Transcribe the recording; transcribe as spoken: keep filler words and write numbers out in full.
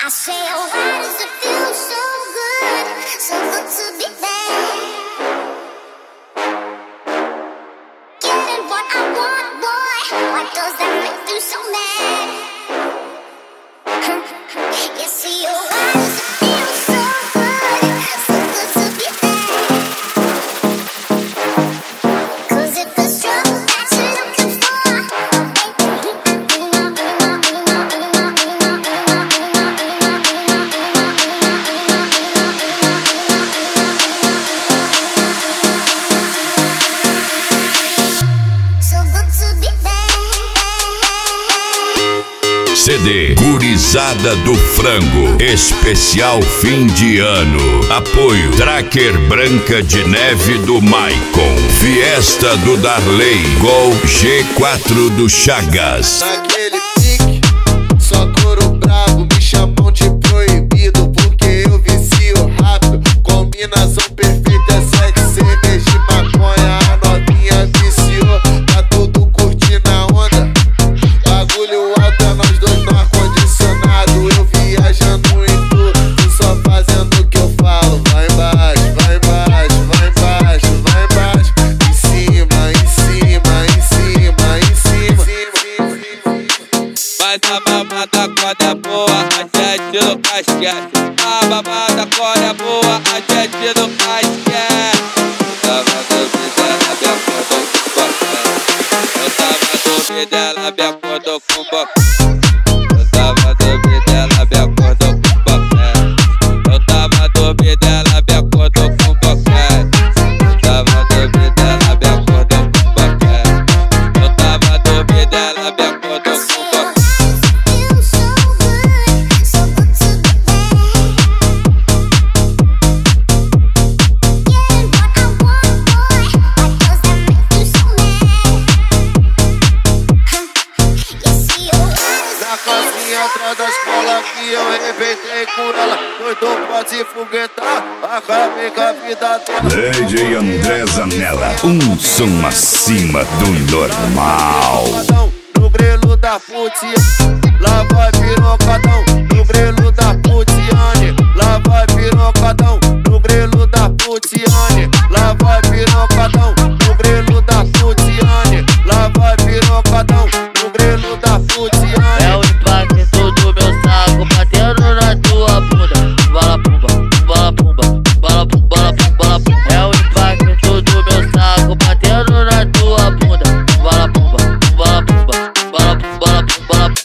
I say, oh, why does it feel so good, so good to be there? Getting what I want, boy, why does that make you so mad? You see, oh, why does it feel so good, so good to be there? Cause if the struggle that you're looking for, C D Gurizada do Frango, especial fim de ano. Apoio Tracker Branca de Neve do Maicon, Fiesta do Darley, Gol G quatro do Chagas. Naquele pique, só couro bravo, me chamam de proibido porque eu vicio rápido. Combinação perfeita, sexo, cerveja e maconha. A novinha viciou, tá todo curtindo a onda. Bagulho alto é nós dois no ar-condicionado. Eu viajando em tudo, só fazendo o que eu falo. Vai embaixo, vai embaixo, vai embaixo, vai embaixo. Em cima, em cima, em cima, em cima, em cima. Mas a mamada quando é boa, a gente não casquete. A mamada quando é boa, a gente não casquete. Tava dormindo, ela me acordou com boca. Eu tava dormindo, ela me acordou com boca. Eu tava dormindo, ela me acordou com boca. Eu tava dormindo, ela me acordou com boca. Eu tava dormindo, ela me acordou com boca. Eu tava dormindo, ela me acordou com boca. Atrás da escola que eu arrebentei com ela. Doido pode foguetar, acabei com a vida dela. D J André Zanella, um som acima do normal. No grelo da putinha, lá vai